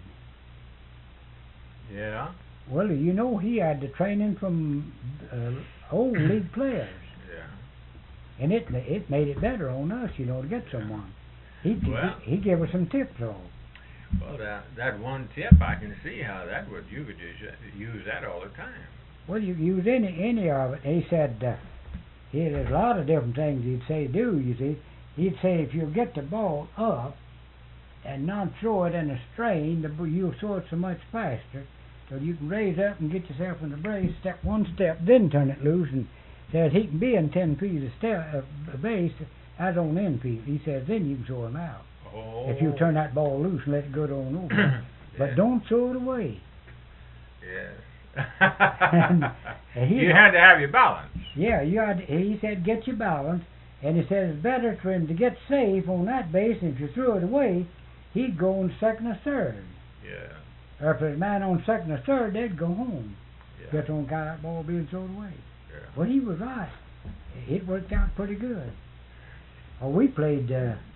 Yeah. Well, you know, he had the training from old league players. Yeah. And it made it better on us, you know, to get someone. He gave us some tips, though. Well, that one tip, I can see how that would. You could use that all the time. Well, you use any of it. He said, there's a lot of different things he'd say do, you see. He'd say if you get the ball up and not throw it in a strain, you'll throw it so much faster. So you can raise up and get yourself in the brace, step one step, then turn it loose, and says he can be in 10 feet of base as on end feet. He says then you can throw him out. Oh. If you turn that ball loose and let it go on over. But don't throw it away. Yes. and you had to have your balance. Yeah, he said get your balance, and he says it's better for him to get safe on that base, and if you throw it away, he'd go on second or third. Yeah. Or if there's a man on second or third, they'd go home. Yeah. Get on kind of that ball being thrown away. Yeah. Well, he was right. It worked out pretty good. We played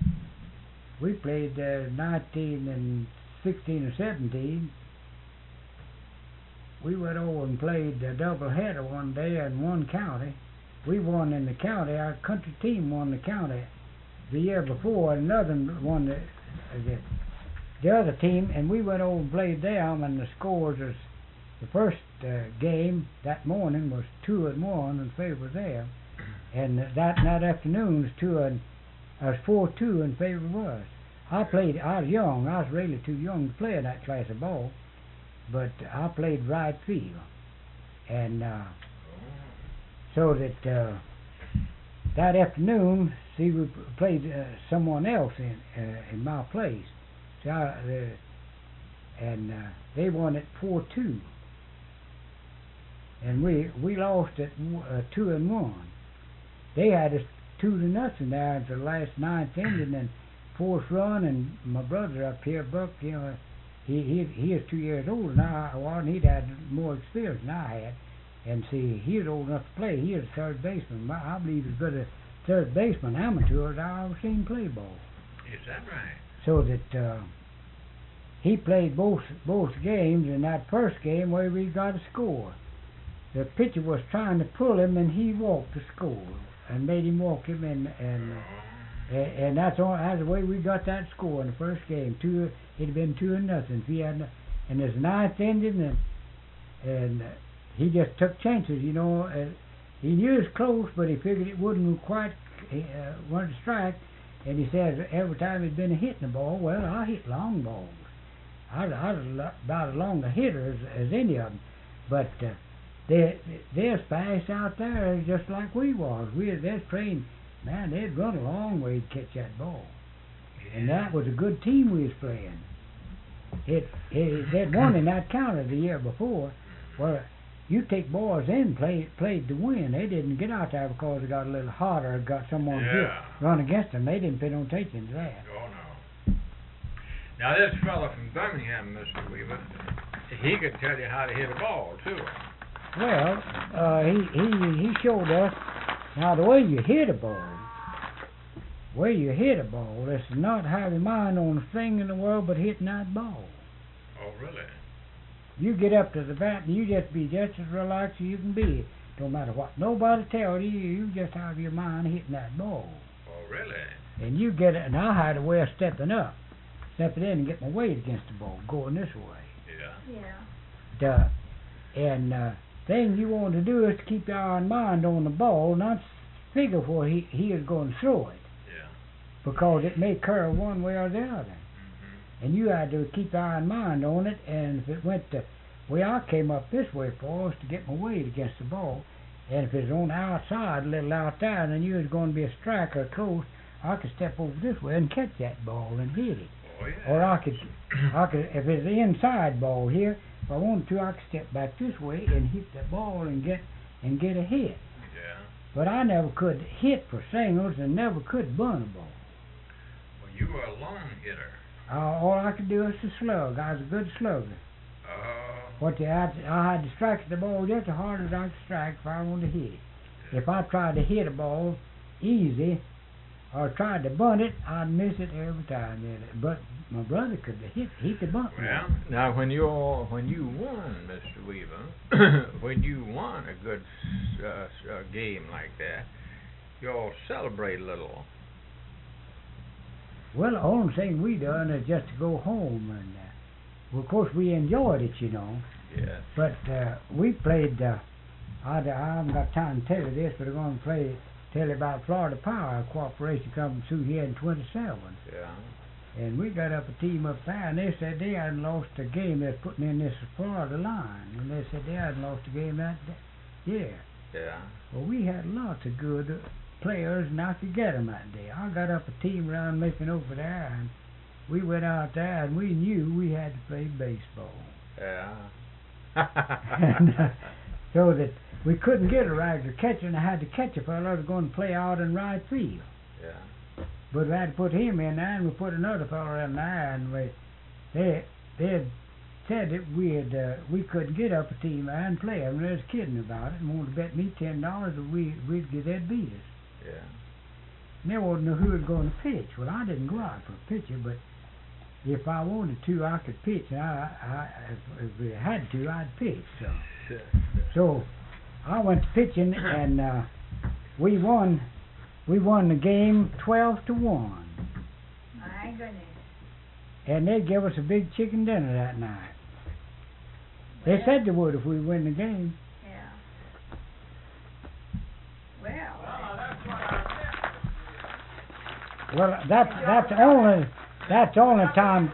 19 and 16 and 17. We went over and played a doubleheader one day in one county. We won in the county. Our country team won the county the year before. Another won the other team, and we went over and played them. And the scores was the first game that morning was 2-1 in favor of them, and that afternoon was 4-2 in favor of us. I was young. I was really too young to play in that class of ball, but I played right field, and so that that afternoon, see, we played someone else in my place. So they won it 4-2, and we lost it 2-1. They had us 2-0 there until the last ninth inning and fourth run, and my brother up here, Buck, you know, he is 2 years older than I was, and he'd had more experience than I had. And see, he was old enough to play. He was a third baseman. I believe he's as good a third baseman amateur as I ever seen play ball. Is that right? So that he played both games. In that first game where we got a score, the pitcher was trying to pull him, and he walked the score and made him walk him, and that's the way we got that score in the first game. It had been 2-0. If he hadn't, and his ninth inning, and he just took chances, you know. He knew it was close, but he figured it wouldn't quite want to strike. And he says every time he'd been hitting the ball, well, I hit long balls. I was about as long a hitter as any of them. But they're fast out there just like we was. They're trained, man, they'd run a long way to catch that ball. Yeah. And that was a good team we was playing. They'd won in that county the year before. Well, you take boys in, played to win. They didn't get out there because they got a little hotter or got someone run against them. They didn't pay no attention to that. Oh, no. Now, this fellow from Birmingham, Mr. Weaver, he could tell you how to hit a ball, too. Well, he showed us. Now, the way you hit a ball, is not have your mind on a thing in the world but hitting that ball. Oh, really? You get up to the bat and you just be just as relaxed as you can be. Don't matter what nobody tells you, you just have your mind hitting that ball. Oh, really? And you get it, and I had a way of stepping in and get my weight against the ball, going this way. Yeah. And thing you want to do is to keep your mind on the ball, not figure where he was going to throw it. Yeah. Because it may curve one way or the other. Mm-hmm. And you had to keep eye and mind on it, and if it went the way I came up this way for us to get my weight against the ball, and if it's on the outside, a little out there, and then you was going to be a striker close, I could step over this way and catch that ball and hit it. Oh, yeah. Or I could, if it's the inside ball here, if I wanted to, I could step back this way and hit the ball and get a hit. Yeah. But I never could hit for singles and never could bunt a ball. Well, you were a long hitter. All I could do was to slug. I was a good slugger. Oh. I had to strike the ball just as hard as I could strike if I wanted to hit it. If I tried to hit a ball easy or tried to bunt it, I'd miss it every time. But my brother could hit the bunt. Well, now when you won, Mr. Weaver, when you won a good game like that, you all celebrate a little. Well, the only thing we done is just to go home, and well, of course we enjoyed it, you know. Yes. But we played. I haven't got time to tell you this, but I'm going to tell you about Florida Power Corporation coming through here in 27. Yeah. And we got up a team up there, and they said they hadn't lost a game. They're putting in this Florida line, and they said they hadn't lost a game that year. Yeah. Well, we had lots of good players, and I could get them that day. I got up a team around Macon over there, and we went out there, and we knew we had to play baseball. Yeah. And so that we couldn't get a regular catcher, and I had to catch a fellow that was going to play out in right field. Yeah. But we had to put him in there, and we put another fellow in there, and they had said that we couldn't get up a team there and play them. They was kidding about it and wanted to bet me $10 that they'd beat us. Yeah. And they wanted to know who was going to pitch. Well, I didn't go out for a pitcher, but if I wanted to, I could pitch. And if we had to, I'd pitch. So I went to pitching, and we won the game 12-1. My goodness. And they gave us a big chicken dinner that night. They said they would if we win the game. Yeah. Well. Well, that's the only time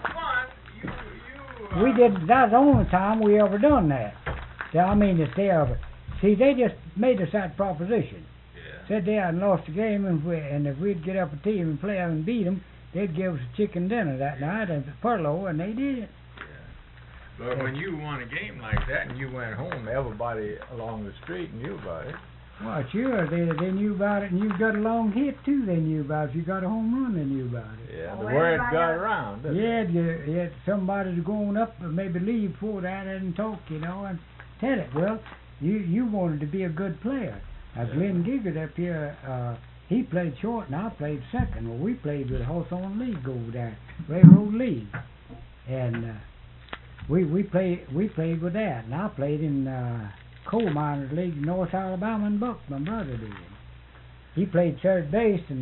we did. That's the only time we ever done that. I mean, if they ever see, they just made us that proposition. Yeah. Said they hadn't lost a game, and if we'd get up a team and play them and beat them, they'd give us a chicken dinner that night and a furlough, and they did. Yeah. But when you won a game like that and you went home, everybody along the street knew about it. Well, sure, they knew about it, and you got a long hit too. They knew about it. If you got a home run, they knew about it. Yeah, the word got around. Yeah, somebody's going up, or maybe leave before that and talk, you know, and tell it. Well, you wanted to be a good player. Now, Glenn Giggard up here, he played short, and I played second. Well, we played with Hawthorne League over there, Railroad League, and we played with that, and I played in Coal Miners League in North Alabama and Buck. My brother did. He played third base and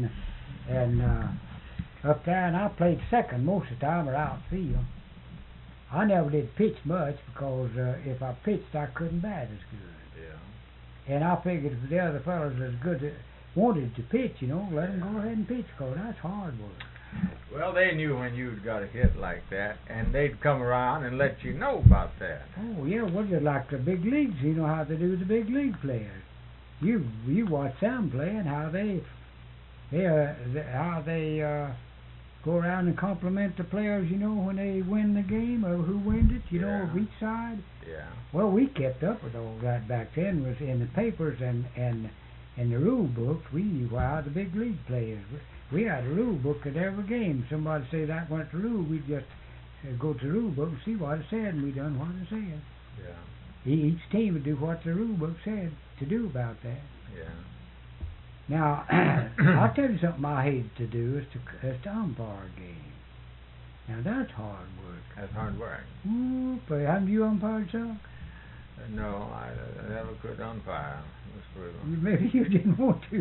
up there, and I played second most of the time or outfield. I never did pitch much because if I pitched, I couldn't bat as good. Yeah. And I figured if the other fellows was good that wanted to pitch, you know, let them go ahead and pitch because that's hard work. Well, they knew when you'd got a hit like that, and they'd come around and let you know about that. Oh yeah, well, just like the big leagues, you know how they do the big league players. You watch them play and how they go around and compliment the players, you know, when they win the game or who wins it, you know, of each side. Yeah. Well, we kept up with all that back then. Was in the papers and the rule books. We knew how the big league players. We had a rule book at every game. Somebody say that went to rule, we'd just go to the rule book and see what it said, and we done what it said. Yeah. Each team would do what the rule book said to do about that. Yeah. Now, I'll tell you something I hate to do is to umpire a game. Now, that's hard work. That's hard work. Ooh, but haven't you umpired some? No, I never could umpire. Maybe you didn't want to.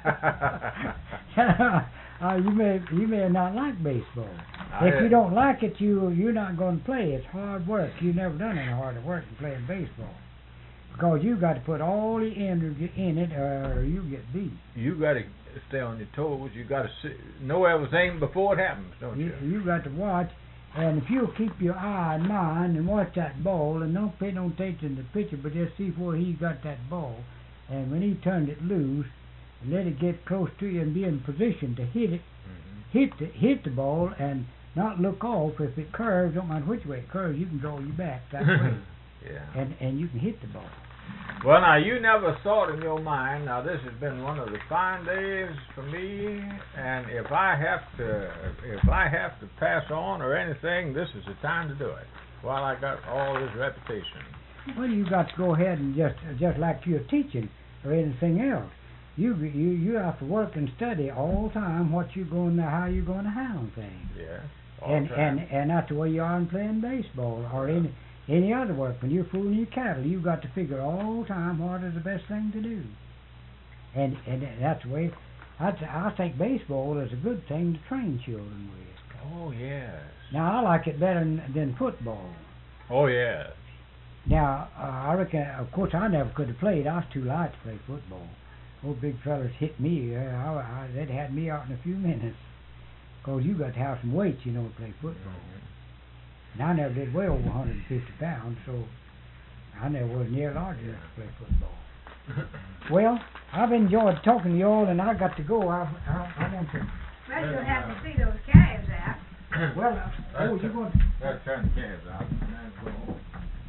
You may not like baseball. If you don't like it, you're not going to play. It's hard work. You've never done any harder work than playing baseball. Because you got to put all the energy in it, or you get beat. You got to stay on your toes. You got to know everything before it happens, don't you? You got to watch, and if you'll keep your eye in mind and watch that ball, and don't pay no attention to the pitcher, but just see where he got that ball, and when he turned it loose, let it get close to you and be in position to hit it, hit the ball, and not look off. If it curves, don't matter which way it curves, you can draw you back that way. Yeah. And you can hit the ball. Well, now, you never thought in your mind, now this has been one of the fine days for me, and if I have to pass on or anything, this is the time to do it, while I got all this reputation. Well, you got to go ahead and just like you're teaching or anything else. You have to work and study all the time how you're going to handle things. Yeah. And that's the way you are in playing baseball or any other work. When you're fooling your cattle, you've got to figure all the time what is the best thing to do. And that's the way. I think baseball is a good thing to train children with. Oh yes. Now I like it better than football. Oh yes. Now I reckon, of course, I never could have played. I was too light to play football. Those big fellas hit me. They'd had me out in a few minutes. Because you got to have some weight, to play football. And I never did weigh over 150 pounds, so I never was near large enough to play football. Well, I've enjoyed talking to you all, and I got to go. I want to... Well, you'll have to see those calves out. Well, you're going to... Let's turn the calves out and then go home.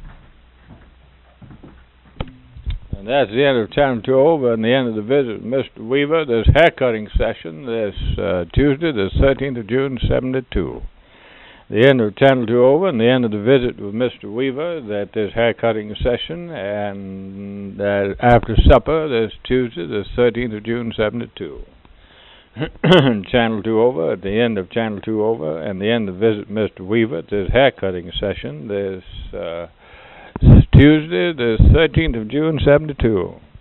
And that's the end of Channel 2 and the end of the visit with Mr. Weaver. There's haircutting session this Tuesday, the 13th of June, 7 to 2. The end of Channel 2 and the end of the visit with Mr. Weaver, that there's haircutting session, and that after supper, there's Tuesday, the 13th of June, 7 to 2. Channel 2 at the end of Channel 2 and the end of the visit with Mr. Weaver, there's haircutting session. There's Tuesday, the 13th of June, 7 to 2.